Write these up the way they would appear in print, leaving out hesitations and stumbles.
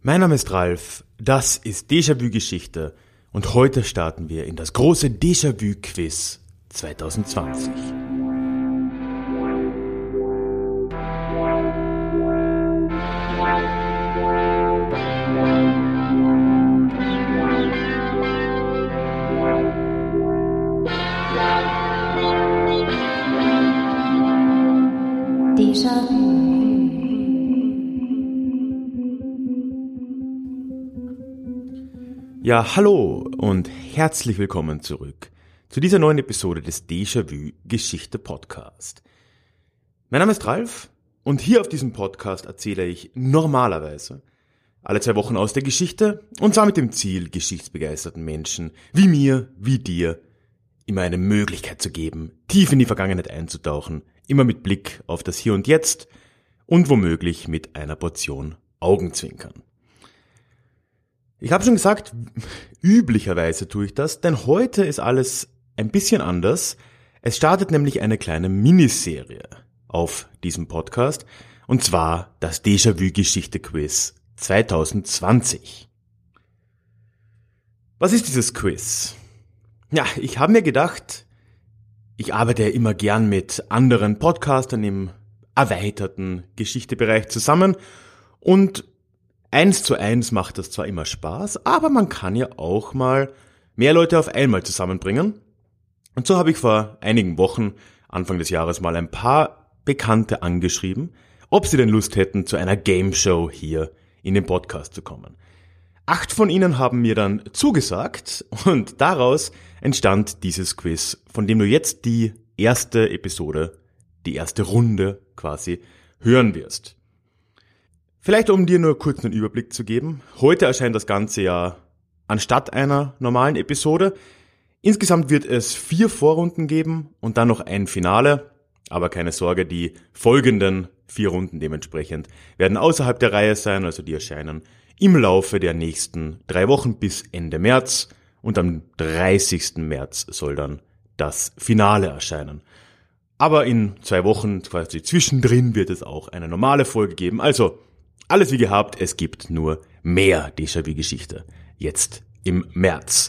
Mein Name ist Ralf, das ist Déjà-vu-Geschichte und heute starten wir in das große Déjà-vu-Quiz 2020. Déjà-vu. Ja, hallo und herzlich willkommen zurück zu dieser neuen Episode des Déjà-vu-Geschichte-Podcast. Mein Name ist Ralf und hier auf diesem Podcast erzähle ich normalerweise alle 2 Wochen aus der Geschichte und zwar mit dem Ziel, geschichtsbegeisterten Menschen wie mir, wie dir, immer eine Möglichkeit zu geben, tief in die Vergangenheit einzutauchen, immer mit Blick auf das Hier und Jetzt und womöglich mit einer Portion Augenzwinkern. Ich habe schon gesagt, üblicherweise tue ich das, denn heute ist alles ein bisschen anders. Es startet nämlich eine kleine Miniserie auf diesem Podcast, und zwar das Déjà-vu-Geschichte-Quiz 2020. Was ist dieses Quiz? Ja, ich habe mir gedacht, ich arbeite ja immer gern mit anderen Podcastern im erweiterten Geschichtebereich zusammen und 1:1 macht das zwar immer Spaß, aber man kann ja auch mal mehr Leute auf einmal zusammenbringen. Und so habe ich vor einigen Wochen, Anfang des Jahres, mal ein paar Bekannte angeschrieben, ob sie denn Lust hätten, zu einer Game Show hier in den Podcast zu kommen. 8 von ihnen haben mir dann zugesagt und daraus entstand dieses Quiz, von dem du jetzt die erste Episode, die erste Runde quasi hören wirst. Vielleicht um dir nur kurz einen Überblick zu geben. Heute erscheint das Ganze ja anstatt einer normalen Episode. Insgesamt wird es 4 Vorrunden geben und dann noch ein Finale. Aber keine Sorge, die folgenden 4 Runden dementsprechend werden außerhalb der Reihe sein. Also die erscheinen im Laufe der nächsten 3 Wochen bis Ende März. Und am 30. März soll dann das Finale erscheinen. Aber in 2 Wochen, quasi zwischendrin, wird es auch eine normale Folge geben. Also alles wie gehabt, es gibt nur mehr Déjà-vu-Geschichte. Jetzt im März.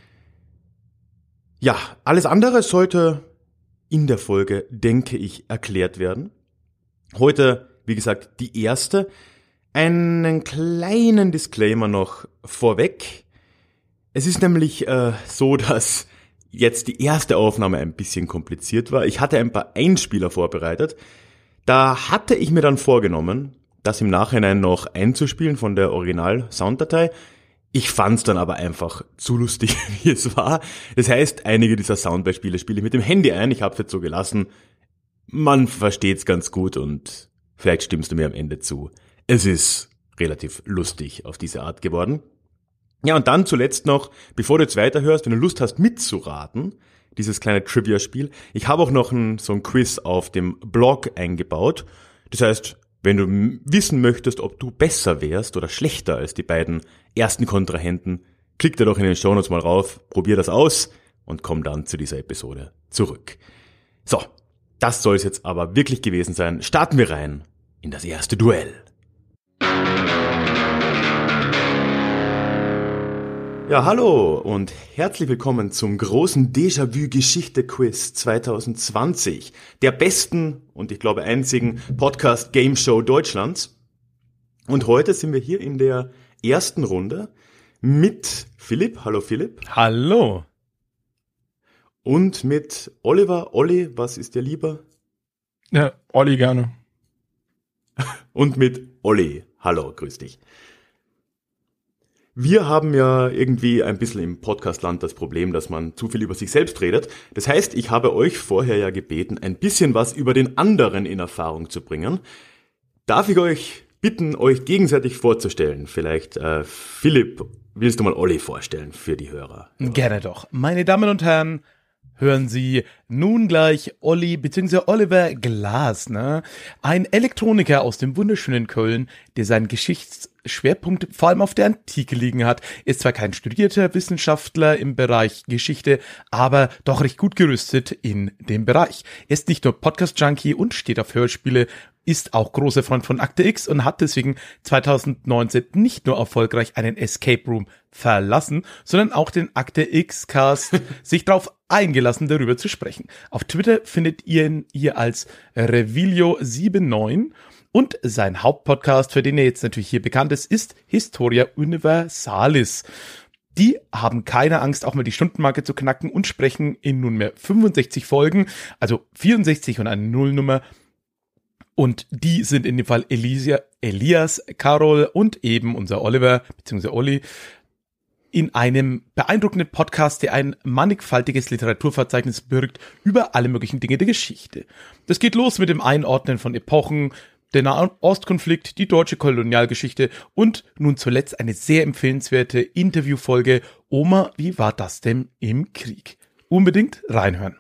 Ja, alles andere sollte in der Folge, denke ich, erklärt werden. Heute, wie gesagt, die erste. Einen kleinen Disclaimer noch vorweg. Es ist nämlich so, dass jetzt die erste Aufnahme ein bisschen kompliziert war. Ich hatte ein paar Einspieler vorbereitet. Da hatte ich mir dann vorgenommen, das im Nachhinein noch einzuspielen von der Original-Sounddatei. Ich fand's dann aber einfach zu lustig, wie es war. Das heißt, einige dieser Soundbeispiele spiele ich mit dem Handy ein. Ich habe es jetzt so gelassen. Man versteht's ganz gut und vielleicht stimmst du mir am Ende zu. Es ist relativ lustig auf diese Art geworden. Ja, und dann zuletzt noch, bevor du jetzt weiterhörst, wenn du Lust hast mitzuraten, dieses kleine Trivia-Spiel. Ich habe auch noch so ein Quiz auf dem Blog eingebaut. Das heißt, wenn du wissen möchtest, ob du besser wärst oder schlechter als die beiden ersten Kontrahenten, klick da doch in den Shownotes mal rauf, probier das aus und komm dann zu dieser Episode zurück. So, das soll es jetzt aber wirklich gewesen sein. Starten wir rein in das erste Duell. Ja, hallo und herzlich willkommen zum großen Déjà-vu-Geschichte-Quiz 2020, der besten und ich glaube einzigen Podcast-Game-Show Deutschlands. Und heute sind wir hier in der ersten Runde mit Philipp. Hallo Philipp. Hallo. Und mit Oliver. Olli, was ist dir lieber? Ja, Olli gerne. Und mit Olli. Hallo, grüß dich. Wir haben ja irgendwie ein bisschen im Podcastland das Problem, dass man zu viel über sich selbst redet. Das heißt, ich habe euch vorher ja gebeten, ein bisschen was über den anderen in Erfahrung zu bringen. Darf ich euch bitten, euch gegenseitig vorzustellen? Vielleicht, Philipp, willst du mal Olli vorstellen für die Hörer? Gerne doch. Meine Damen und Herren, hören Sie nun gleich Olli bzw. Oliver Glasner, ein Elektroniker aus dem wunderschönen Köln, der seinen Geschichtsschwerpunkt vor allem auf der Antike liegen hat. Ist zwar kein studierter Wissenschaftler im Bereich Geschichte, aber doch recht gut gerüstet in dem Bereich. Er ist nicht nur Podcast-Junkie und steht auf Hörspiele, ist auch großer Freund von Akte X und hat deswegen 2019 nicht nur erfolgreich einen Escape Room verlassen, sondern auch den Akte X-Cast sich darauf eingelassen, darüber zu sprechen. Auf Twitter findet ihr ihn hier als Revilio79 und sein Hauptpodcast, für den er jetzt natürlich hier bekannt ist Historia Universalis. Die haben keine Angst, auch mal die Stundenmarke zu knacken und sprechen in nunmehr 65 Folgen, also 64 und eine Nullnummer. Und die sind in dem Fall Elias, Carol und eben unser Oliver, beziehungsweise Olli, in einem beeindruckenden Podcast, der ein mannigfaltiges Literaturverzeichnis birgt über alle möglichen Dinge der Geschichte. Das geht los mit dem Einordnen von Epochen, der Nahostkonflikt, die deutsche Kolonialgeschichte und nun zuletzt eine sehr empfehlenswerte Interviewfolge Oma, wie war das denn im Krieg? Unbedingt reinhören.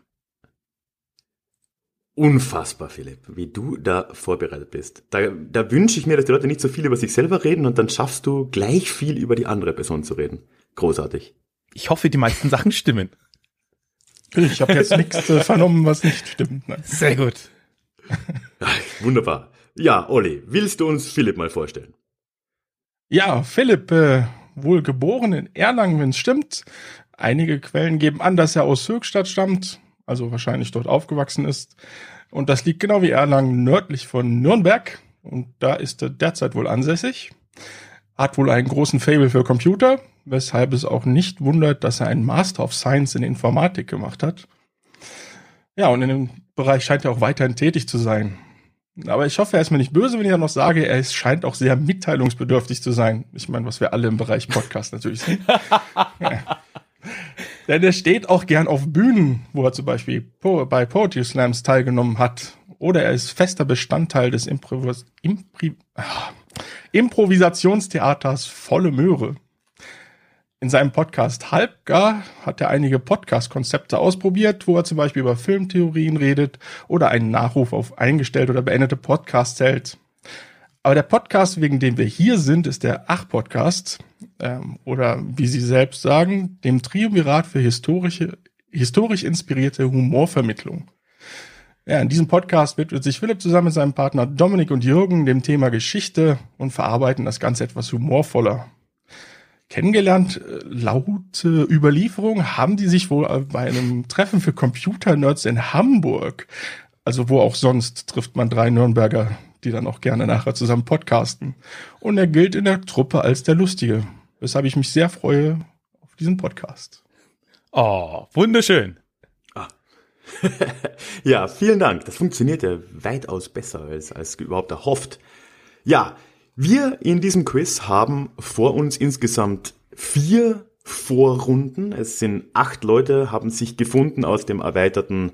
Unfassbar, Philipp, wie du da vorbereitet bist. Da wünsche ich mir, dass die Leute nicht so viel über sich selber reden und dann schaffst du gleich viel über die andere Person zu reden. Großartig. Ich hoffe, die meisten Sachen stimmen. Ich habe jetzt nichts vernommen, was nicht stimmt. Ne? Sehr gut. Wunderbar. Ja, Olli, willst du uns Philipp mal vorstellen? Ja, Philipp, wohl geboren in Erlangen, wenn es stimmt. Einige Quellen geben an, dass er aus Höchstadt stammt, also wahrscheinlich dort aufgewachsen ist. Und das liegt genau wie Erlangen nördlich von Nürnberg. Und da ist er derzeit wohl ansässig. Hat wohl einen großen Faible für Computer, weshalb es auch nicht wundert, dass er einen Master of Science in Informatik gemacht hat. Ja, und in dem Bereich scheint er auch weiterhin tätig zu sein. Aber ich hoffe, er ist mir nicht böse, wenn ich ja noch sage, er scheint auch sehr mitteilungsbedürftig zu sein. Ich meine, was wir alle im Bereich Podcast natürlich sind. Ja. Denn er steht auch gern auf Bühnen, wo er zum Beispiel bei Poetry Slams teilgenommen hat. Oder er ist fester Bestandteil des Improvisationstheaters Volle Möhre. In seinem Podcast Halbgar hat er einige Podcast-Konzepte ausprobiert, wo er zum Beispiel über Filmtheorien redet oder einen Nachruf auf eingestellte oder beendete Podcasts hält. Aber der Podcast, wegen dem wir hier sind, ist der Ach-Podcast, oder wie sie selbst sagen, dem Triumvirat für historisch inspirierte Humorvermittlung. Ja, in diesem Podcast widmet sich Philipp zusammen mit seinem Partner Dominik und Jürgen dem Thema Geschichte und verarbeiten das Ganze etwas humorvoller. Kennengelernt, laut Überlieferung, haben die sich wohl bei einem Treffen für Computernerds in Hamburg, also wo auch sonst, trifft man 3 Nürnberger, die dann auch gerne nachher zusammen podcasten. Und er gilt in der Truppe als der Lustige, weshalb ich mich sehr freue auf diesen Podcast. Oh, wunderschön. Ja, vielen Dank. Das funktioniert ja weitaus besser als überhaupt erhofft. Ja, wir in diesem Quiz haben vor uns insgesamt 4 Vorrunden. Es sind 8 Leute, haben sich gefunden aus dem erweiterten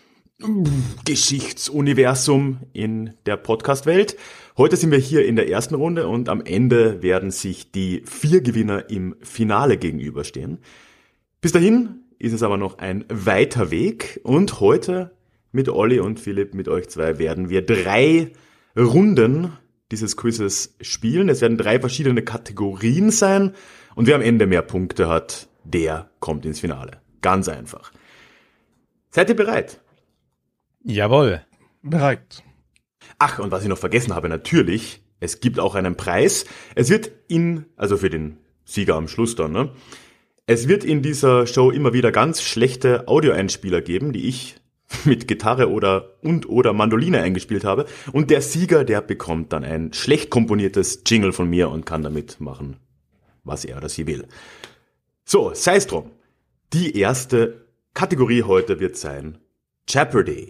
Geschichtsuniversum in der Podcast-Welt. Heute sind wir hier in der ersten Runde und am Ende werden sich die 4 Gewinner im Finale gegenüberstehen. Bis dahin ist es aber noch ein weiter Weg und heute mit Olli und Philipp, mit euch 2, werden wir 3 Runden dieses Quizzes spielen. Es werden 3 verschiedene Kategorien sein und wer am Ende mehr Punkte hat, der kommt ins Finale. Ganz einfach. Seid ihr bereit? Jawohl. Bereit. Ach, und was ich noch vergessen habe, natürlich, es gibt auch einen Preis. Es wird also für den Sieger am Schluss dann, ne? Es wird in dieser Show immer wieder ganz schlechte Audioeinspieler geben, die ich mit Gitarre oder Mandoline eingespielt habe. Und der Sieger, der bekommt dann ein schlecht komponiertes Jingle von mir und kann damit machen, was er oder sie will. So, sei es drum. Die erste Kategorie heute wird sein Jeopardy.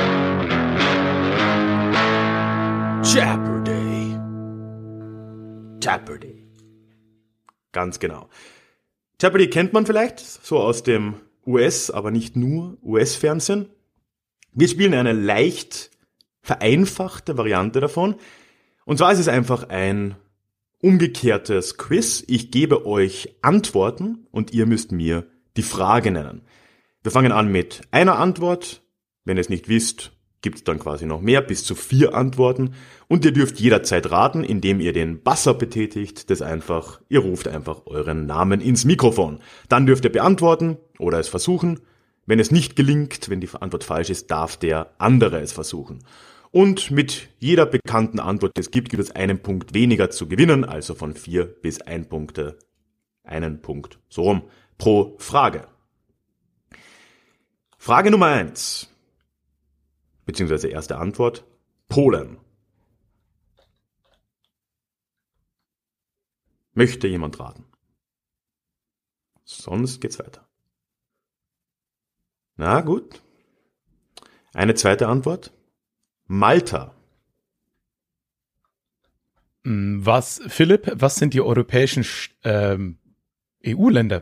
Jeopardy. Jeopardy. Ganz genau. Jeopardy kennt man vielleicht, so aus dem aber nicht nur US-Fernsehen. Wir spielen eine leicht vereinfachte Variante davon. Und zwar ist es einfach ein umgekehrtes Quiz. Ich gebe euch Antworten und ihr müsst mir die Frage nennen. Wir fangen an mit einer Antwort. Wenn ihr es nicht wisst, gibt es dann quasi noch mehr, bis zu 4 Antworten. Und ihr dürft jederzeit raten, indem ihr den Buzzer betätigt. Ihr ruft einfach euren Namen ins Mikrofon. Dann dürft ihr beantworten oder es versuchen. Wenn es nicht gelingt, wenn die Antwort falsch ist, darf der andere es versuchen. Und mit jeder bekannten Antwort, die es gibt, gibt es einen Punkt weniger zu gewinnen, also von 4 bis 1 Punkte, einen Punkt, so rum, pro Frage. Frage Nummer 1, beziehungsweise erste Antwort, Polen. Möchte jemand raten? Sonst geht's weiter. Na gut. Eine zweite Antwort. Malta. Philipp, was sind die europäischen EU-Länder?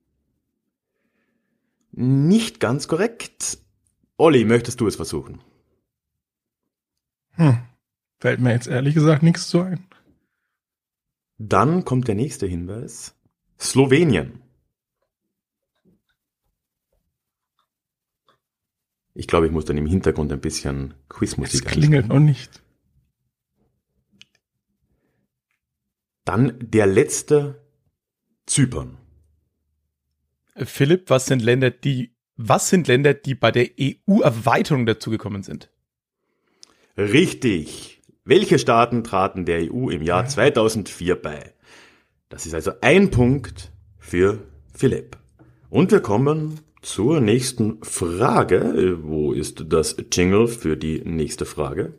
Nicht ganz korrekt. Olli, möchtest du es versuchen? Fällt mir jetzt ehrlich gesagt nichts zu ein. Dann kommt der nächste Hinweis. Slowenien. Ich glaube, ich muss dann im Hintergrund ein bisschen Quizmusik Es klingelt noch nicht. Dann der letzte, Zypern. Philipp, was sind Länder, die bei der EU-Erweiterung dazugekommen sind? Richtig. Welche Staaten traten der EU im Jahr 2004 bei? Das ist also ein Punkt für Philipp. Und wir kommen zur nächsten Frage. Wo ist das Jingle für die nächste Frage?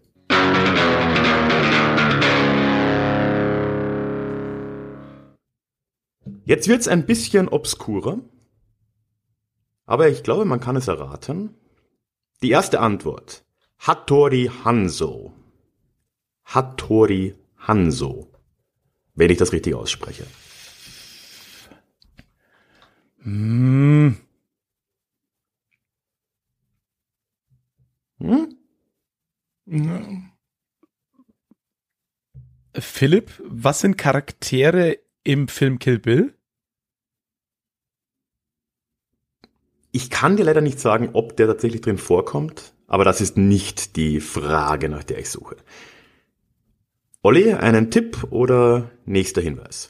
Jetzt wird's ein bisschen obskurer, aber ich glaube, man kann es erraten. Die erste Antwort. Hattori Hanzo. Hattori Hanzo. Wenn ich das richtig ausspreche. Ja. Philipp, was sind Charaktere im Film Kill Bill? Ich kann dir leider nicht sagen, ob der tatsächlich drin vorkommt, aber das ist nicht die Frage, nach der ich suche. Olli, einen Tipp oder nächster Hinweis?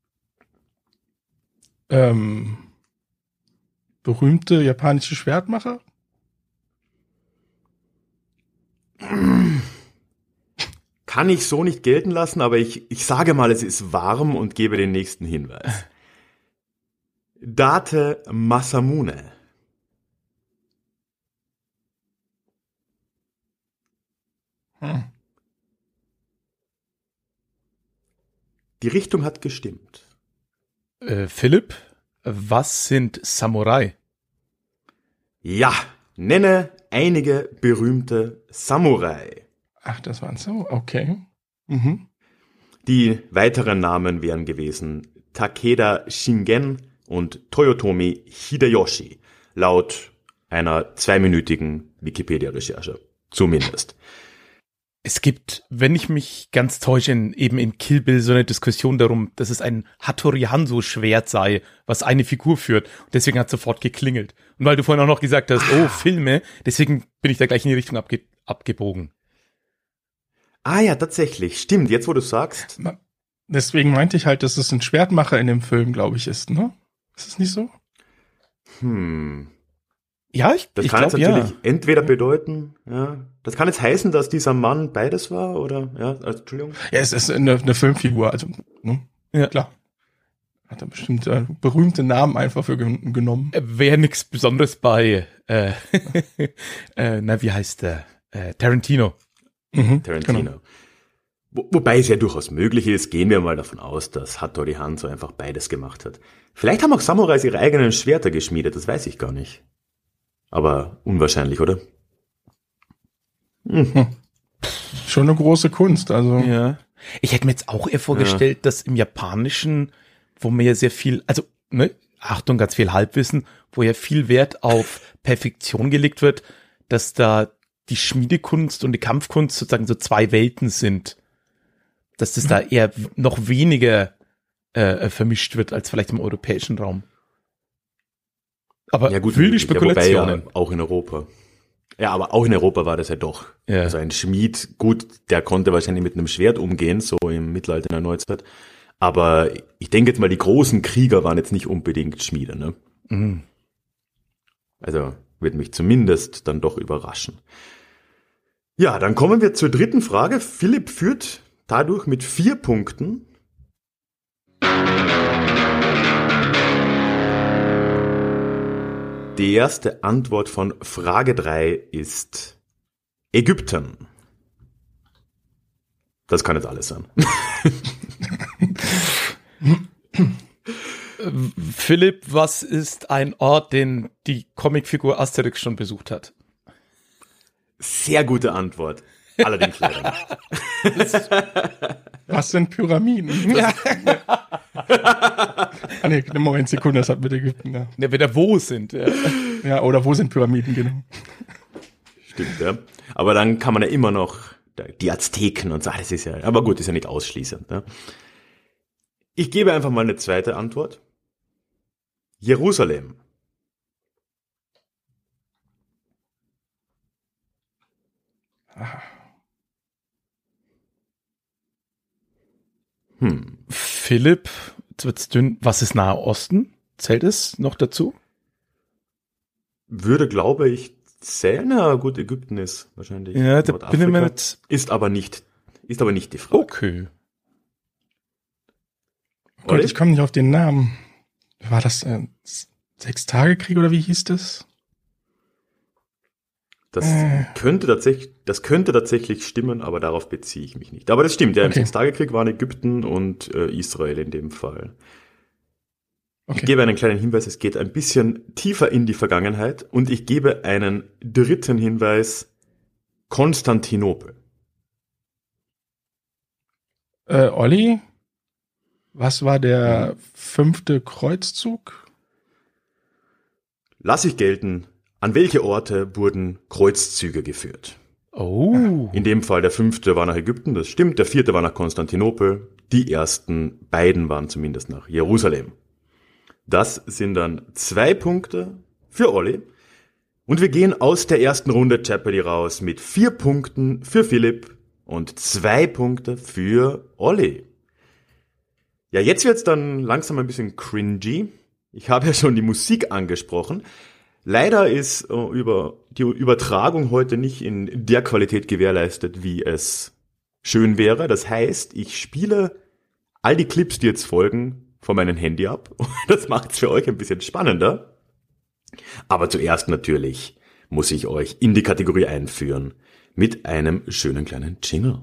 Berühmte japanische Schwertmacher? Kann ich so nicht gelten lassen, aber ich sage mal, es ist warm und gebe den nächsten Hinweis. Date Masamune. Die Richtung hat gestimmt. Philipp, was sind Samurai? Ja, nenne einige berühmte Samurai. Ach, das waren so, okay. Die weiteren Namen wären gewesen Takeda Shingen und Toyotomi Hideyoshi, laut einer 2-minütigen Wikipedia-Recherche. Zumindest. Es gibt, wenn ich mich ganz täusche, eben in Kill Bill so eine Diskussion darum, dass es ein Hattori Hanzo Schwert sei, was eine Figur führt. Und deswegen hat es sofort geklingelt. Und weil du vorhin auch noch gesagt hast, oh, Filme, deswegen bin ich da gleich in die Richtung abgebogen. Ah ja, tatsächlich. Stimmt, jetzt wo du sagst. Deswegen meinte ich halt, dass es ein Schwertmacher in dem Film, glaube ich, ist, ne? Ist es nicht so? Ja, das kann jetzt natürlich entweder bedeuten, ja, das kann jetzt heißen, dass dieser Mann beides war, oder, ja, also, Entschuldigung. Ja, es ist eine Filmfigur, also, ne? Ja. Klar. Hat er bestimmt berühmte Namen einfach für genommen. Wäre nichts Besonderes bei, wie heißt der? Tarantino. Tarantino. Genau. Wobei es ja durchaus möglich ist, gehen wir mal davon aus, dass Hattori Hanzo einfach beides gemacht hat. Vielleicht haben auch Samurais ihre eigenen Schwerter geschmiedet, das weiß ich gar nicht. Aber unwahrscheinlich, oder? Schon eine große Kunst, also. Ja. Ich hätte mir jetzt auch eher vorgestellt, dass im Japanischen, wo man ja sehr viel, also, ne, Achtung, ganz viel Halbwissen, wo ja viel Wert auf Perfektion gelegt wird, dass da die Schmiedekunst und die Kampfkunst sozusagen so zwei Welten sind. Dass das da eher noch weniger vermischt wird als vielleicht im europäischen Raum. Aber ja, gut, wilde Spekulationen. Ja, wobei ja auch in Europa. Ja, aber auch in Europa war das ja doch. Ja. Also ein Schmied, gut, der konnte wahrscheinlich mit einem Schwert umgehen, so im Mittelalter, in der Neuzeit. Aber ich denke jetzt mal, die großen Krieger waren jetzt nicht unbedingt Schmiede, ne? Also, wird mich zumindest dann doch überraschen. Ja, dann kommen wir zur dritten Frage. Philipp führt dadurch mit 4 Punkten. Die erste Antwort von Frage 3 ist Ägypten. Das kann jetzt alles sein. Philipp, was ist ein Ort, den die Comicfigur Asterix schon besucht hat? Sehr gute Antwort. Allerdings leider nicht. Was sind Pyramiden? Ja. Nee, Moment, Sekunde, das hat mit Ägypten, ja. Ja, wenn wo sind. Ja. Ja, oder wo sind Pyramiden, genau. Stimmt, ja. Aber dann kann man ja immer noch die Azteken und so, das ist ja, aber gut, ist ja nicht ausschließend. Ne? Ich gebe einfach mal eine zweite Antwort. Jerusalem. Philipp, jetzt wird's dünn. Was ist Nahe Osten? Zählt es noch dazu? Würde, glaube ich, zählen. Na gut, Ägypten ist wahrscheinlich. Ja, da bin ich mir nicht. Ist aber nicht die Frage. Okay. Oh Gott, ich komme nicht auf den Namen. War das Sechstagekrieg oder wie hieß das? Das könnte tatsächlich stimmen, aber darauf beziehe ich mich nicht. Aber das stimmt, ja, im Sechstagekrieg waren Ägypten und Israel in dem Fall. Okay. Ich gebe einen kleinen Hinweis, es geht ein bisschen tiefer in die Vergangenheit und ich gebe einen dritten Hinweis, Konstantinopel. Olli, was war der 5. Kreuzzug? Lass ich gelten. An welche Orte wurden Kreuzzüge geführt? Oh. In dem Fall der 5. war nach Ägypten, das stimmt. Der 4. war nach Konstantinopel. Die ersten beiden waren zumindest nach Jerusalem. Das sind dann 2 Punkte für Olli. Und wir gehen aus der ersten Runde Jeopardy raus mit 4 Punkten für Philipp und 2 Punkte für Olli. Ja, jetzt wird's dann langsam ein bisschen cringy. Ich habe ja schon die Musik angesprochen. Leider ist die Übertragung heute nicht in der Qualität gewährleistet, wie es schön wäre. Das heißt, ich spiele all die Clips, die jetzt folgen, von meinem Handy ab. Das macht es für euch ein bisschen spannender. Aber zuerst natürlich muss ich euch in die Kategorie einführen mit einem schönen kleinen Jingle.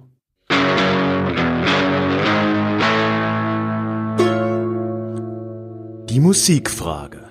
Die Musikfrage.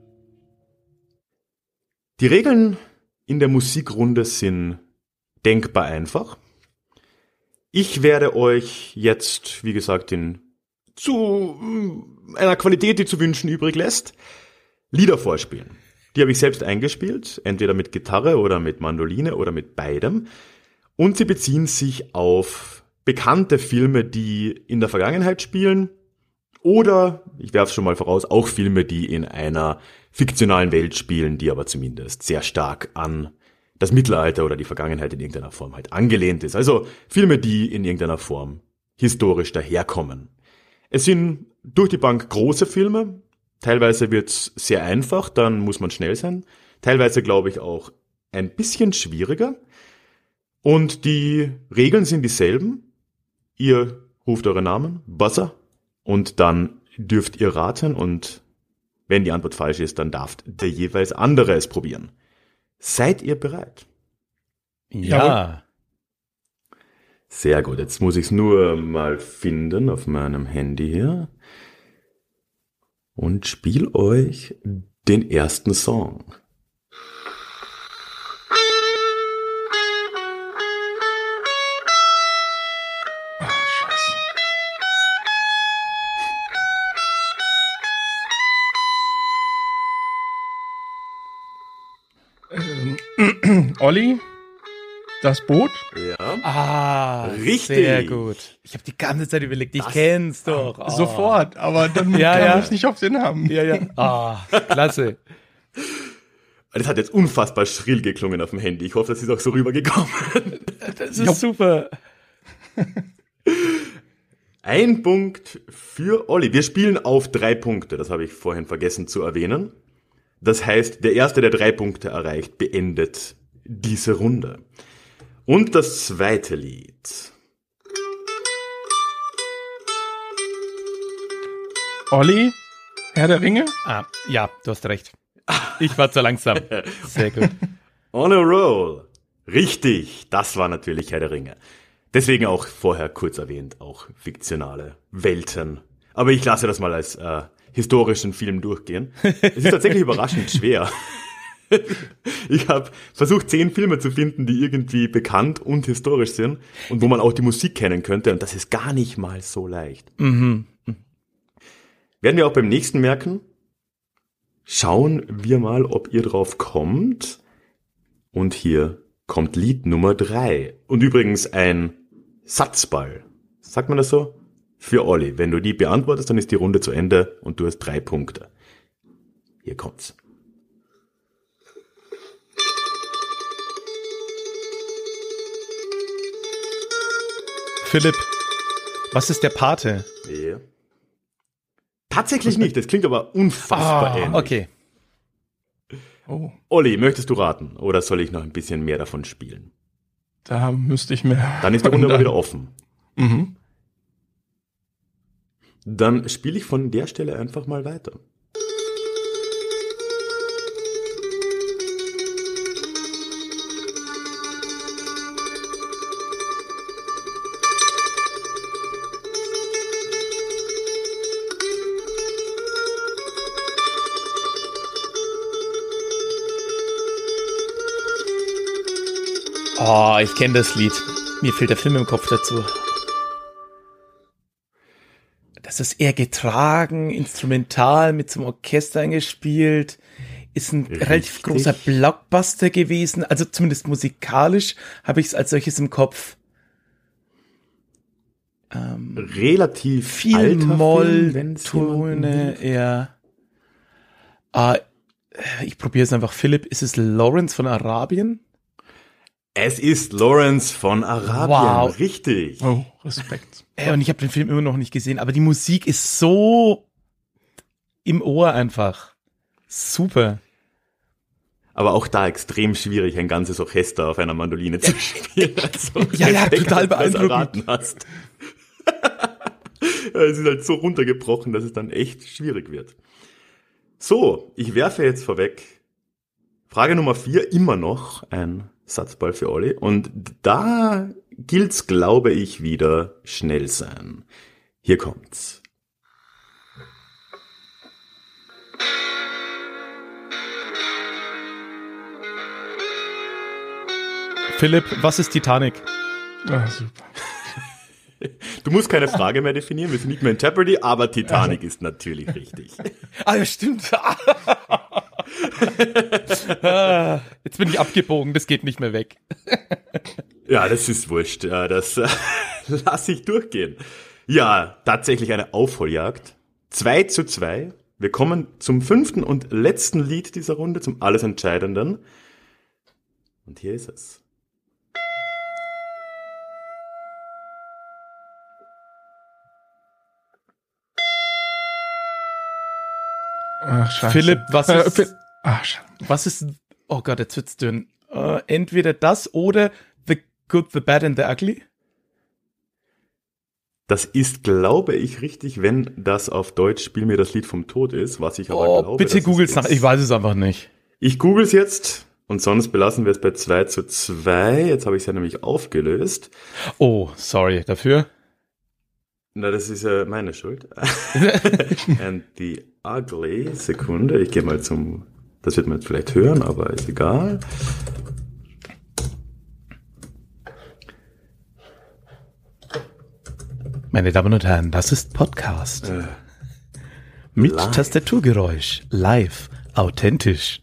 Die Regeln in der Musikrunde sind denkbar einfach. Ich werde euch jetzt, wie gesagt, zu einer Qualität, die zu wünschen übrig lässt, Lieder vorspielen. Die habe ich selbst eingespielt, entweder mit Gitarre oder mit Mandoline oder mit beidem. Und sie beziehen sich auf bekannte Filme, die in der Vergangenheit spielen. Oder, ich werfe es schon mal voraus, auch Filme, die in einer fiktionalen Welt spielen, die aber zumindest sehr stark an das Mittelalter oder die Vergangenheit in irgendeiner Form halt angelehnt ist. Also Filme, die in irgendeiner Form historisch daherkommen. Es sind durch die Bank große Filme. Teilweise wird's sehr einfach, dann muss man schnell sein. Teilweise, glaube ich, auch ein bisschen schwieriger. Und die Regeln sind dieselben. Ihr ruft eure Namen, Buzzer. Und dann dürft ihr raten und wenn die Antwort falsch ist, dann darf der jeweils andere es probieren. Seid ihr bereit? Ja. Sehr gut, jetzt muss ich es nur mal finden auf meinem Handy hier und spiel euch den ersten Song. Olli, das Boot? Ja. Ah, richtig. Sehr gut. Ich habe die ganze Zeit überlegt, ich kenn's doch. Oh. Sofort, aber dann Ja, kam ja. ich nicht auf den Namen. Ja, ja. Ah, klasse. Das hat jetzt unfassbar schrill geklungen auf dem Handy. Ich hoffe, das ist auch so rübergekommen. Das ist super. 1 Punkt für Olli. Wir spielen auf 3 Punkte. Das habe ich vorhin vergessen zu erwähnen. Das heißt, der Erste, der 3 Punkte erreicht, beendet diese Runde. Und das zweite Lied. Olli, Herr der Ringe? Ja, du hast recht. Ich war zu langsam. Sehr gut. On a roll. Richtig, das war natürlich Herr der Ringe. Deswegen auch vorher kurz erwähnt, auch fiktionale Welten. Aber ich lasse das mal als historischen Film durchgehen. Es ist tatsächlich überraschend schwer. Ich habe versucht, 10 Filme zu finden, die irgendwie bekannt und historisch sind und wo man auch die Musik kennen könnte. Und das ist gar nicht mal so leicht. Mhm. Werden wir auch beim nächsten merken. Schauen wir mal, ob ihr drauf kommt. Und hier kommt Lied Nummer 3. Und übrigens ein Satzball. Sagt man das so? Für Olli. Wenn du die beantwortest, dann ist die Runde zu Ende und du hast 3 Punkte. Hier kommt's. Philipp, was ist der Pate? Ja. Tatsächlich nicht, das klingt aber unfassbar ähnlich. Okay. Oh, Olli, möchtest du raten? Oder soll ich noch ein bisschen mehr davon spielen? da müsste ich mehr. Dann ist die Runde aber wieder offen. Mhm. Dann spiele ich von der Stelle einfach mal weiter. Oh, ich kenne das Lied. Mir fehlt der Film im Kopf dazu. Das ist eher getragen, instrumental, mit so einem Orchester eingespielt. Ist ein relativ großer Blockbuster gewesen. Also zumindest musikalisch habe ich es als solches im Kopf. Relativ Viel alter Film, wenn's Molltöne, ja. Ich probiere es einfach. Philipp, ist es Lawrence von Arabien? Es ist Lawrence von Arabien, Wow. richtig. Oh, Respekt. Und ich habe den Film immer noch nicht gesehen, aber die Musik ist so im Ohr einfach. Super. Aber auch da extrem schwierig, ein ganzes Orchester auf einer Mandoline zu spielen. Also Ja, Respekt, total dass du das beeindruckend. erraten hast. Es ist halt so runtergebrochen, dass es dann echt schwierig wird. So, ich werfe jetzt vorweg. Frage Nummer 4, immer noch ein Satzball für Olli. Und da gilt's, glaube ich, wieder schnell sein. Hier kommt's. Philipp, was ist Titanic? Ah, super. Du musst keine Frage mehr definieren, wir sind nicht mehr in Jeopardy, aber Titanic ist natürlich richtig. Ja, stimmt. Jetzt bin ich abgebogen, das geht nicht mehr weg. Ja, das ist wurscht. Ja, das lasse ich durchgehen. Ja, tatsächlich eine Aufholjagd. 2:2. Wir kommen zum 5. und letzten Lied dieser Runde, zum alles Entscheidenden. Und hier ist es. Ach, scheiße. Philipp, was ist, Ach, scheiße. was ist, oh Gott, jetzt wird's dünn. Entweder das oder The Good, The Bad and The Ugly? Das ist, glaube ich, richtig, wenn das auf Deutsch Spiel mir das Lied vom Tod ist, was ich aber glaube. Bitte dass googles es nach, ist. ich weiß es einfach nicht. Ich googles jetzt und sonst belassen wir es bei 2:2. Jetzt habe ich es ja nämlich aufgelöst. Oh, sorry dafür. Na, das ist ja meine Schuld. And the Ugly, Sekunde, ich gehe mal zum, das wird man jetzt vielleicht hören, aber ist egal. Meine Damen und Herren, das ist Podcast. Mit live. Tastaturgeräusch. Live. Authentisch.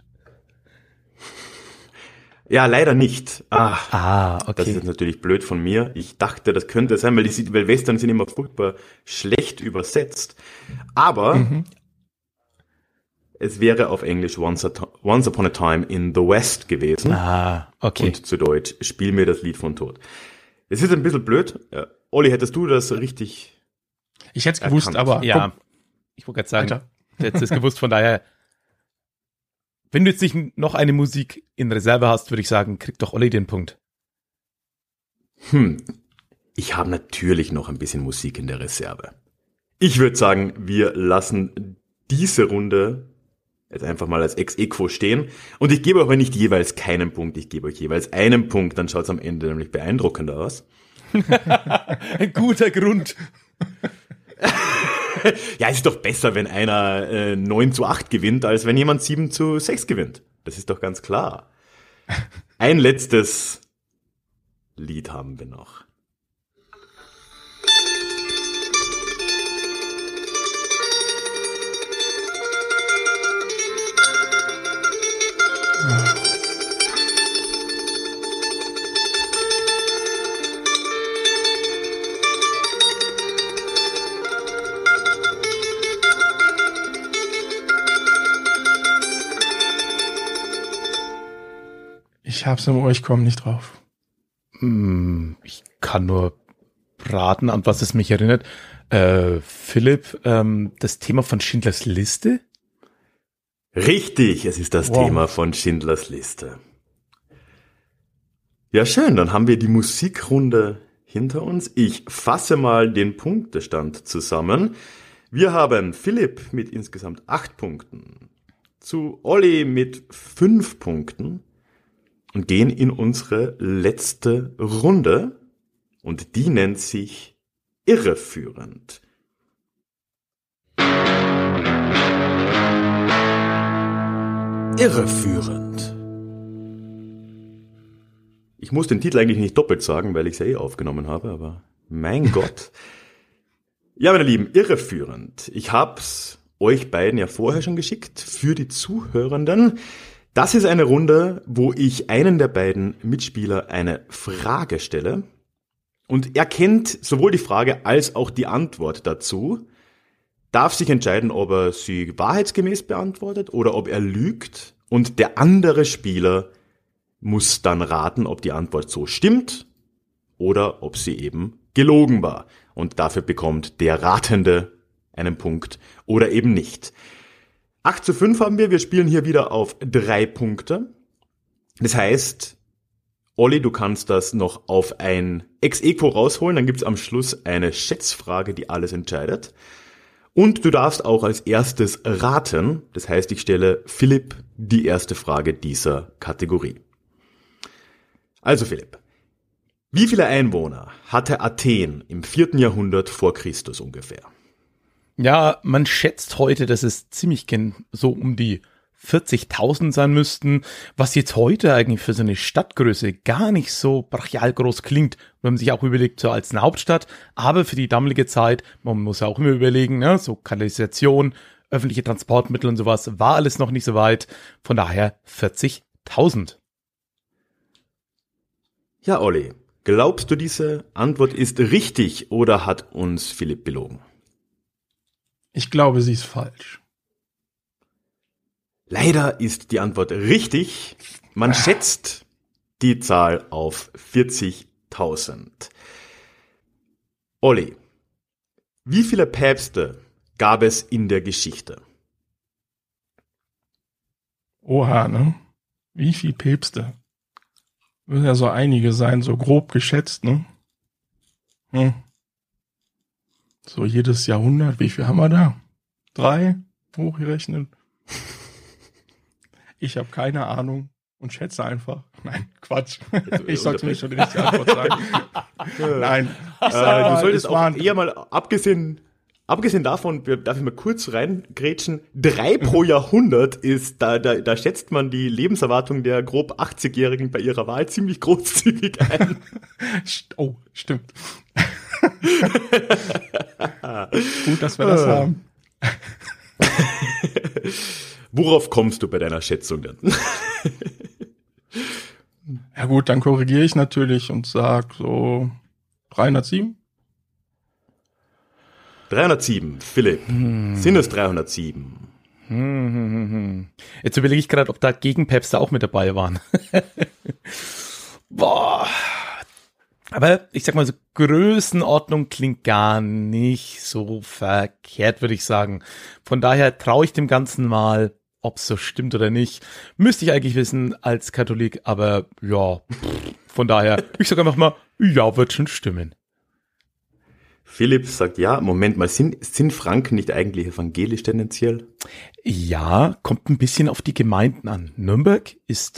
Ja, leider nicht. Ah, Das okay. ist natürlich blöd von mir. Ich dachte, das könnte sein, weil Western sind immer furchtbar schlecht übersetzt. Aber es wäre auf Englisch Once Upon a Time in the West gewesen. Ah, okay. Und zu Deutsch Spiel mir das Lied von Tod. Es ist ein bisschen blöd. Olli, hättest du das richtig? Ich hätte es gewusst, Erkannt. aber Ja, komm, ich wollte gerade sagen, Alter. du hättest es gewusst, von daher, wenn du jetzt nicht noch eine Musik in Reserve hast, würde ich sagen, kriegt doch Olli den Punkt. Ich habe natürlich noch ein bisschen Musik in der Reserve. Ich würde sagen, wir lassen diese Runde jetzt einfach mal als Ex-Aequo stehen. Und ich gebe euch nicht jeweils keinen Punkt, ich gebe euch jeweils einen Punkt, dann schaut es am Ende nämlich beeindruckender aus. Ein guter Grund. Ja, es ist doch besser, wenn einer 9-8 gewinnt, als wenn jemand 7-6 gewinnt. Das ist doch ganz klar. Ein letztes Lied haben wir noch. Ich hab's im Ohr, ich komme nicht drauf. Ich kann nur raten, an was es mich erinnert. Philipp, das Thema von Schindlers Liste? Richtig, es ist das Thema von Schindlers Liste. Ja, schön, dann haben wir die Musikrunde hinter uns. Ich fasse mal den Punktestand zusammen. Wir haben Philipp mit insgesamt 8 Punkten, zu Olli mit 5 Punkten und gehen in unsere letzte Runde und die nennt sich Irreführend. Irreführend. Ich muss den Titel eigentlich nicht doppelt sagen, weil ich es aufgenommen habe, aber mein Gott. Ja, meine Lieben, Irreführend. Ich hab's euch beiden ja vorher schon geschickt für die Zuhörenden. Das ist eine Runde, wo ich einen der beiden Mitspieler eine Frage stelle und er kennt sowohl die Frage als auch die Antwort dazu, darf sich entscheiden, ob er sie wahrheitsgemäß beantwortet oder ob er lügt und der andere Spieler muss dann raten, ob die Antwort so stimmt oder ob sie eben gelogen war und dafür bekommt der Ratende einen Punkt oder eben nicht. 8-5 haben wir spielen hier wieder auf 3 Punkte. Das heißt, Olli, du kannst das noch auf ein Ex-Aequo rausholen, dann gibt's am Schluss eine Schätzfrage, die alles entscheidet. Und du darfst auch als erstes raten, das heißt, ich stelle Philipp die erste Frage dieser Kategorie. Also Philipp, wie viele Einwohner hatte Athen im 4. Jahrhundert vor Christus ungefähr? Ja, man schätzt heute, dass es ziemlich so um die 40.000 sein müssten, was jetzt heute eigentlich für so eine Stadtgröße gar nicht so brachial groß klingt, wenn man sich auch überlegt, so als eine Hauptstadt, aber für die damalige Zeit, man muss ja auch immer überlegen, ne, so Kanalisation, öffentliche Transportmittel und sowas, war alles noch nicht so weit, von daher 40.000. Ja, Olli, glaubst du, diese Antwort ist richtig oder hat uns Philipp belogen? Ich glaube, sie ist falsch. Leider ist die Antwort richtig. Man schätzt die Zahl auf 40.000. Olli, wie viele Päpste gab es in der Geschichte? Oha, ne? Wie viele Päpste? Müssen ja so einige sein, so grob geschätzt, ne? So jedes Jahrhundert, wie viel haben wir da? 3 hochgerechnet? Ich habe keine Ahnung und schätze einfach. Nein, Quatsch. Ich sollte nicht schon die richtige Antwort sagen. Nein. Du solltest auch eher mal, abgesehen davon, darf ich mal kurz reingrätschen, 3 pro Jahrhundert ist, da schätzt man die Lebenserwartung der grob 80-Jährigen bei ihrer Wahl ziemlich großzügig ein. Oh, stimmt. Gut, dass wir das haben. Worauf kommst du bei deiner Schätzung denn? Ja gut, dann korrigiere ich natürlich und sag so 307. 307, Philipp. Sind es 307? Jetzt überlege ich gerade, ob da Gegenpäpste auch mit dabei waren. Boah. Aber ich sag mal so, Größenordnung klingt gar nicht so verkehrt, würde ich sagen. Von daher traue ich dem Ganzen mal ob's so stimmt oder nicht, müsste ich eigentlich wissen als Katholik, aber ja, von daher, ich sage einfach mal, ja, wird schon stimmen. Philipp sagt ja, Moment mal, sind Franken nicht eigentlich evangelisch tendenziell? Ja, kommt ein bisschen auf die Gemeinden an. Nürnberg ist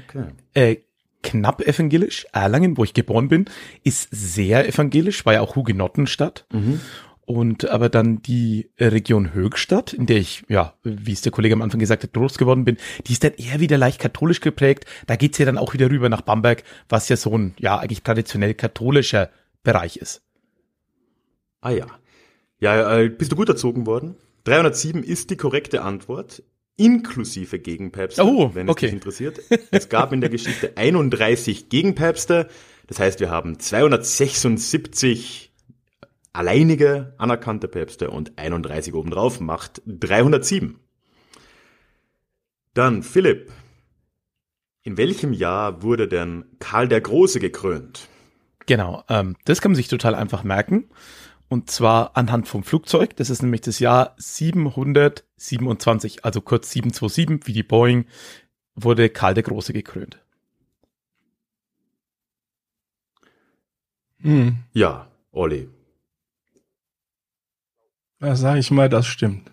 knapp evangelisch. Erlangen, wo ich geboren bin, ist sehr evangelisch, war ja auch Hugenottenstadt. Und aber dann die Region Höchstadt, in der ich, ja, wie es der Kollege am Anfang gesagt hat, groß geworden bin, die ist dann eher wieder leicht katholisch geprägt. Da geht's ja dann auch wieder rüber nach Bamberg, was ja so ein, ja, eigentlich traditionell katholischer Bereich ist. Ah ja. Ja, bist du gut erzogen worden? 307 ist die korrekte Antwort, inklusive Gegenpäpste, wenn es dich interessiert. Es gab in der Geschichte 31 Gegenpäpste, das heißt, wir haben 276 alleinige anerkannte Päpste und 31 obendrauf macht 307. Dann, Philipp, in welchem Jahr wurde denn Karl der Große gekrönt? Genau, das kann man sich total einfach merken. Und zwar anhand vom Flugzeug. Das ist nämlich das Jahr 727, also kurz 727, wie die Boeing, wurde Karl der Große gekrönt. Ja, Olli. Da sage ich mal, das stimmt.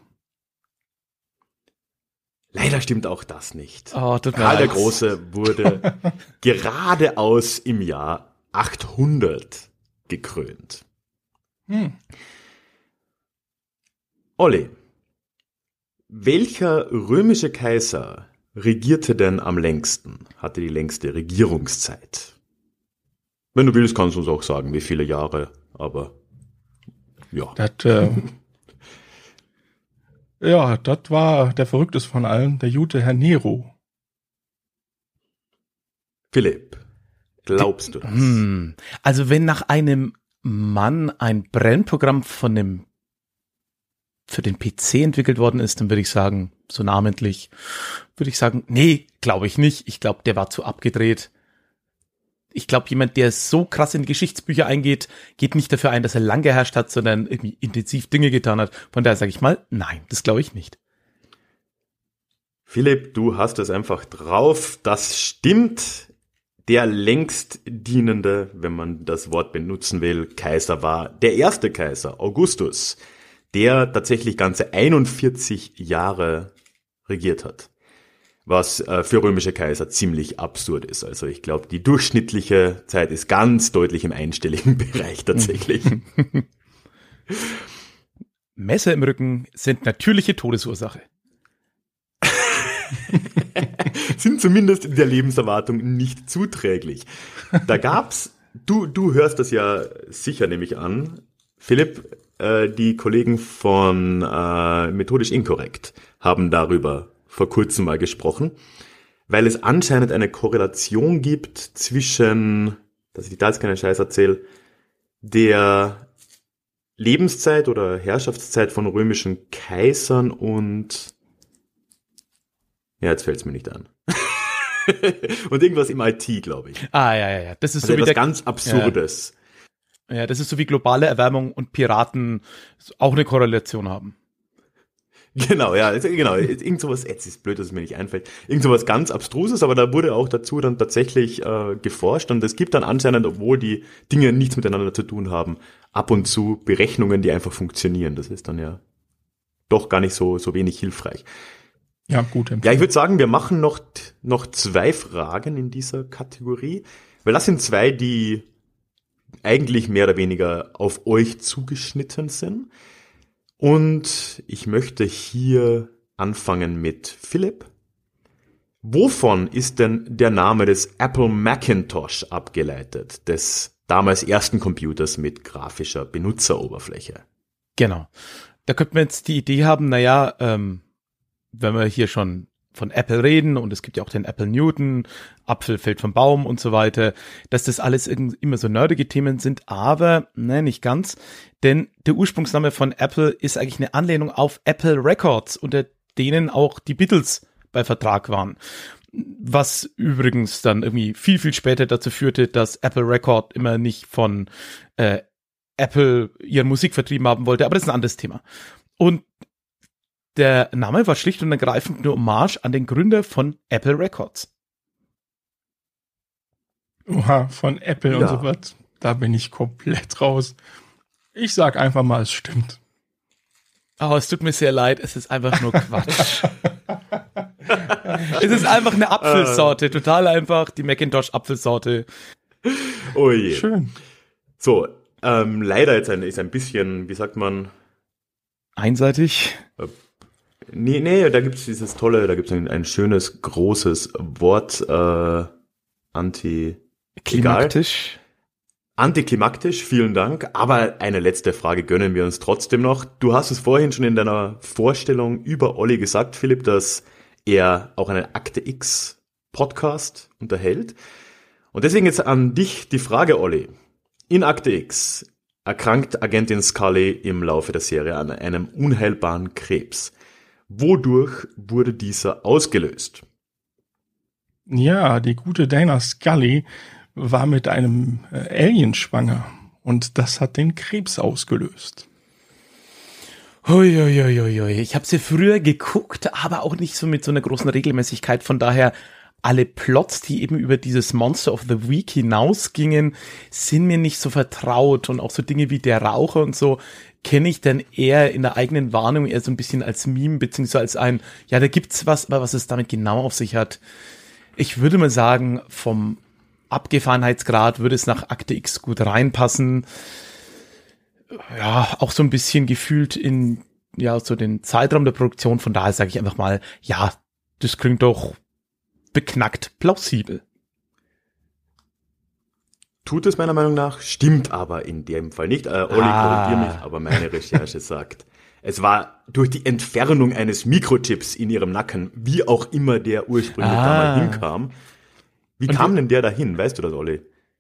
Leider stimmt auch das nicht. Oh, Karl der Große wurde geradeaus im Jahr 800 gekrönt. Olli, welcher römische Kaiser regierte denn am längsten, hatte die längste Regierungszeit? Wenn du willst, kannst du uns auch sagen, wie viele Jahre, aber ja. Das war der verrückteste von allen, der gute Herr Nero. Philipp, glaubst du das? Also wenn nach einem Mann ein Brennprogramm für den PC entwickelt worden ist, dann würde ich sagen, so namentlich, nee, glaube ich nicht. Ich glaube, der war zu abgedreht. Ich glaube, jemand, der so krass in die Geschichtsbücher eingeht, geht nicht dafür ein, dass er lang geherrscht hat, sondern irgendwie intensiv Dinge getan hat. Von daher sage ich mal, nein, das glaube ich nicht. Philipp, du hast es einfach drauf. Das stimmt. Der längst dienende, wenn man das Wort benutzen will, Kaiser war der erste Kaiser, Augustus, der tatsächlich ganze 41 Jahre regiert hat. Was für römische Kaiser ziemlich absurd ist. Also ich glaube, die durchschnittliche Zeit ist ganz deutlich im einstelligen Bereich tatsächlich. Messer im Rücken sind natürliche Todesursache. Sind zumindest in der Lebenserwartung nicht zuträglich. Da gab's, du hörst das ja sicher, nehme ich an, Philipp, die Kollegen von Methodisch Inkorrekt haben darüber vor kurzem mal gesprochen, weil es anscheinend eine Korrelation gibt zwischen, dass ich da jetzt keinen Scheiß erzähle, der Lebenszeit oder Herrschaftszeit von römischen Kaisern und ja, jetzt fällt es mir nicht an. Und irgendwas im IT, glaube ich. Ja. Das ist also so wie etwas ganz Absurdes. Ja, das ist so wie globale Erwärmung und Piraten auch eine Korrelation haben. Genau, ja, genau. Irgend sowas, jetzt ist blöd, dass es mir nicht einfällt. Irgend sowas ganz Abstruses, aber da wurde auch dazu dann tatsächlich geforscht und es gibt dann anscheinend, obwohl die Dinge nichts miteinander zu tun haben, ab und zu Berechnungen, die einfach funktionieren. Das ist dann ja doch gar nicht so wenig hilfreich. Ja, gut. Ja, ich würde sagen, wir machen noch 2 Fragen in dieser Kategorie, weil das sind 2, die eigentlich mehr oder weniger auf euch zugeschnitten sind. Und ich möchte hier anfangen mit Philipp. Wovon ist denn der Name des Apple Macintosh abgeleitet, des damals ersten Computers mit grafischer Benutzeroberfläche? Genau. Da könnte man jetzt die Idee haben, wenn wir hier schon von Apple reden und es gibt ja auch den Apple Newton, Apfel fällt vom Baum und so weiter, dass das alles immer so nerdige Themen sind, aber nein, nicht ganz, denn der Ursprungsname von Apple ist eigentlich eine Anlehnung auf Apple Records, unter denen auch die Beatles bei Vertrag waren. Was übrigens dann irgendwie viel, viel später dazu führte, dass Apple Record immer nicht von Apple ihre Musik vertrieben haben wollte, aber das ist ein anderes Thema. Und Der Name war schlicht und ergreifend nur Hommage an den Gründer von Apple Records. Oha, von Apple und so was. Da bin ich komplett raus. Ich sag einfach mal, es stimmt. Oh, es tut mir sehr leid, es ist einfach nur Quatsch. Es ist einfach eine Apfelsorte, total einfach, die Macintosh-Apfelsorte. Oh je. Schön. So, leider jetzt ist ein bisschen, wie sagt man? Einseitig? Nee, da gibt's dieses tolle, da gibt's ein schönes, großes Wort, Klimaktisch. Antiklimaktisch, vielen Dank. Aber eine letzte Frage gönnen wir uns trotzdem noch. Du hast es vorhin schon in deiner Vorstellung über Olli gesagt, Philipp, dass er auch einen Akte X Podcast unterhält. Und deswegen jetzt an dich die Frage, Olli. In Akte X erkrankt Agentin Scully im Laufe der Serie an einem unheilbaren Krebs. Wodurch wurde dieser ausgelöst? Ja, die gute Dana Scully war mit einem Alien schwanger und das hat den Krebs ausgelöst. Hui. Ich habe sie früher geguckt, aber auch nicht so mit so einer großen Regelmäßigkeit. Von daher, alle Plots, die eben über dieses Monster of the Week hinausgingen, sind mir nicht so vertraut. Und auch so Dinge wie der Raucher und so kenne ich dann eher in der eigenen Wahrnehmung eher so ein bisschen als Meme, beziehungsweise als ja, da gibt's was, aber was es damit genau auf sich hat. Ich würde mal sagen, vom Abgefahrenheitsgrad würde es nach Akte X gut reinpassen. Ja, auch so ein bisschen gefühlt in, ja, so den Zeitraum der Produktion. Von daher sage ich einfach mal, ja, das klingt doch beknackt plausibel. Tut es meiner Meinung nach, stimmt aber in dem Fall nicht. Olli, korrigier mich, aber meine Recherche sagt, es war durch die Entfernung eines Mikrochips in ihrem Nacken, wie auch immer der ursprünglich da mal hinkam. Wie kam denn der dahin? Weißt du das, Olli?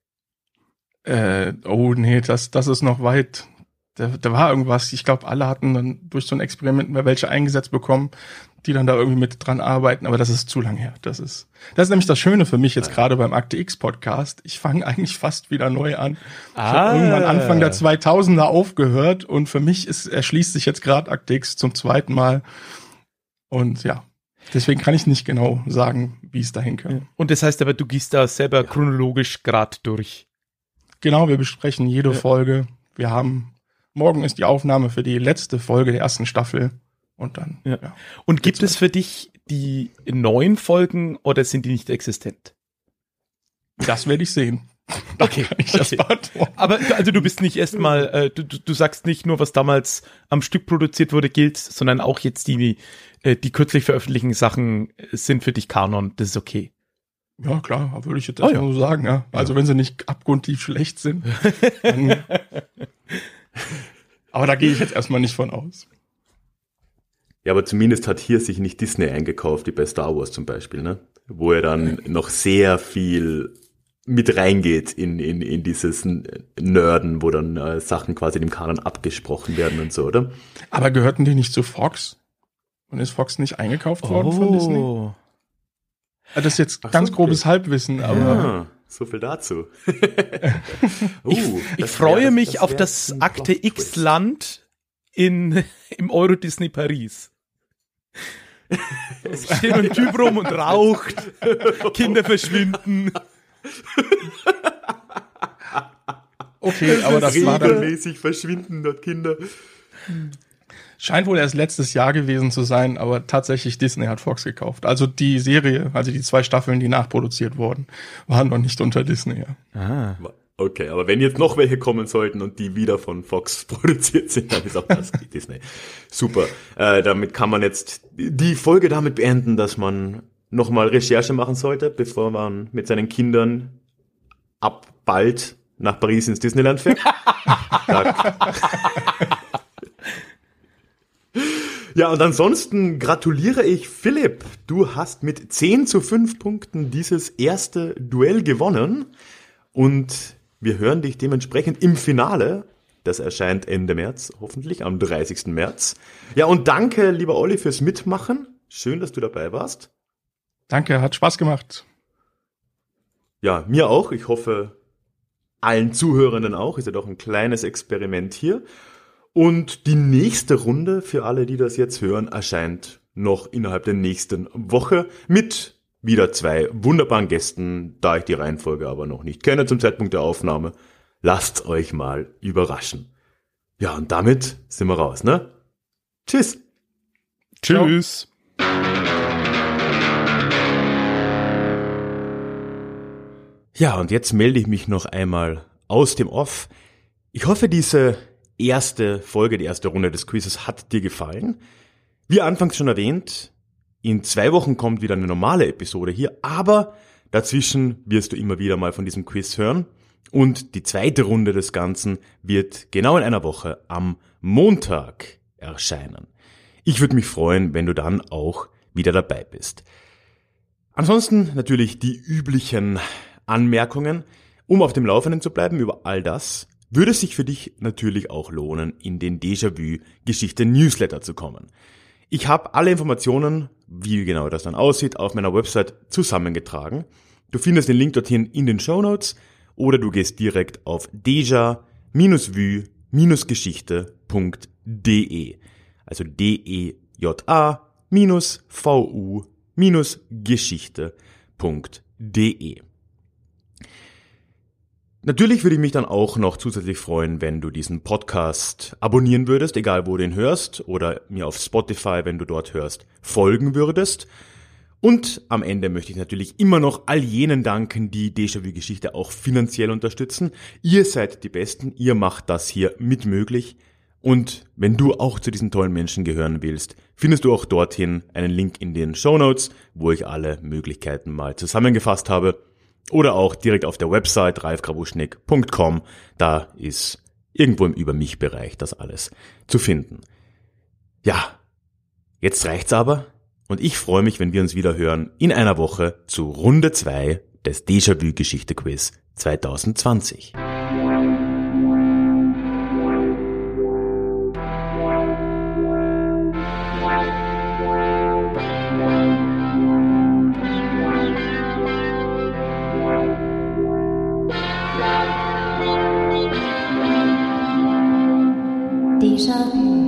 Oh nee, das ist noch weit. Da war irgendwas, ich glaube, alle hatten dann durch so ein Experiment mal welche eingesetzt bekommen, die dann da irgendwie mit dran arbeiten, aber das ist zu lang her. Das ist nämlich das Schöne für mich jetzt gerade beim Akte X Podcast. Ich fange eigentlich fast wieder neu an. Ich habe irgendwann Anfang der 2000er aufgehört und für mich erschließt sich jetzt gerade Akte X zum zweiten Mal. Und ja, deswegen kann ich nicht genau sagen, wie es dahin kam. Und das heißt aber, du gehst da selber chronologisch gerade durch. Genau, wir besprechen jede Folge. Morgen ist die Aufnahme für die letzte Folge der ersten Staffel. Und dann, ja. Und gibt es für dich die neuen Folgen oder sind die nicht existent? Das werde ich sehen. Okay. Kann ich das beantworten. Aber also du bist nicht erstmal, du sagst nicht nur, was damals am Stück produziert wurde, gilt, sondern auch jetzt die kürzlich veröffentlichten Sachen sind für dich Kanon. Das ist okay. Ja, klar, würde ich jetzt erstmal so sagen, ja. Also wenn sie nicht abgrundtief schlecht sind, dann aber da gehe ich jetzt erstmal nicht von aus. Ja, aber zumindest hat hier sich nicht Disney eingekauft, wie bei Star Wars zum Beispiel, ne? Wo er dann noch sehr viel mit reingeht in dieses Nerden, wo dann Sachen quasi dem Kanon abgesprochen werden und so, oder? Aber gehörten die nicht zu Fox? Und ist Fox nicht eingekauft worden von Disney? Das ist jetzt ganz grobes Halbwissen, aber... Ja, so viel dazu. Ich freue mich auf das Akte X-Land im Euro Disney Paris. Es steht ein Typ rum und raucht, Kinder verschwinden. Okay, aber das war dann... Regelmäßig verschwinden dort Kinder. Scheint wohl erst letztes Jahr gewesen zu sein, aber tatsächlich Disney hat Fox gekauft. Also die Serie, also die 2 Staffeln, die nachproduziert wurden, waren noch nicht unter Disney. Ja. Okay, aber wenn jetzt noch welche kommen sollten und die wieder von Fox produziert sind, dann ist auch das Disney. Super. Damit kann man jetzt die Folge damit beenden, dass man nochmal Recherche machen sollte, bevor man mit seinen Kindern ab bald nach Paris ins Disneyland fährt. Ja, und ansonsten gratuliere ich Philipp. Du hast mit 10:5 Punkten dieses erste Duell gewonnen. Und wir hören dich dementsprechend im Finale. Das erscheint Ende März, hoffentlich am 30. März. Ja, und danke, lieber Olli, fürs Mitmachen. Schön, dass du dabei warst. Danke, hat Spaß gemacht. Ja, mir auch. Ich hoffe, allen Zuhörenden auch. Ist ja doch ein kleines Experiment hier. Und die nächste Runde, für alle, die das jetzt hören, erscheint noch innerhalb der nächsten Woche mit wieder 2 wunderbaren Gästen, da ich die Reihenfolge aber noch nicht kenne zum Zeitpunkt der Aufnahme. Lasst euch mal überraschen. Ja, und damit sind wir raus, ne? Tschüss. Tschüss. Ja, und jetzt melde ich mich noch einmal aus dem Off. Ich hoffe, diese erste Folge, die erste Runde des Quizzes hat dir gefallen. Wie anfangs schon erwähnt, in 2 Wochen kommt wieder eine normale Episode hier, aber dazwischen wirst du immer wieder mal von diesem Quiz hören. Und die zweite Runde des Ganzen wird genau in einer Woche am Montag erscheinen. Ich würde mich freuen, wenn du dann auch wieder dabei bist. Ansonsten natürlich die üblichen Anmerkungen. Um auf dem Laufenden zu bleiben über all das, würde es sich für dich natürlich auch lohnen, in den Déjà-vu-Geschichte-Newsletter zu kommen. Ich habe alle Informationen, wie genau das dann aussieht, auf meiner Website zusammengetragen. Du findest den Link dorthin in den Shownotes oder du gehst direkt auf deja-vu-geschichte.de, also deja-vu-geschichte.de. Natürlich würde ich mich dann auch noch zusätzlich freuen, wenn du diesen Podcast abonnieren würdest, egal wo du ihn hörst, oder mir auf Spotify, wenn du dort hörst, folgen würdest. Und am Ende möchte ich natürlich immer noch all jenen danken, die Déjà-vu-Geschichte auch finanziell unterstützen. Ihr seid die Besten, ihr macht das hier mit möglich. Und wenn du auch zu diesen tollen Menschen gehören willst, findest du auch dorthin einen Link in den Shownotes, wo ich alle Möglichkeiten mal zusammengefasst habe. Oder auch direkt auf der Website ralfgrabuschnick.com. Da ist irgendwo im Über-mich-Bereich das alles zu finden. Ja, jetzt reicht's aber. Und ich freue mich, wenn wir uns wieder hören in einer Woche zu Runde 2 des Déjà-vu-Geschichte-Quiz 2020. Déjà vu.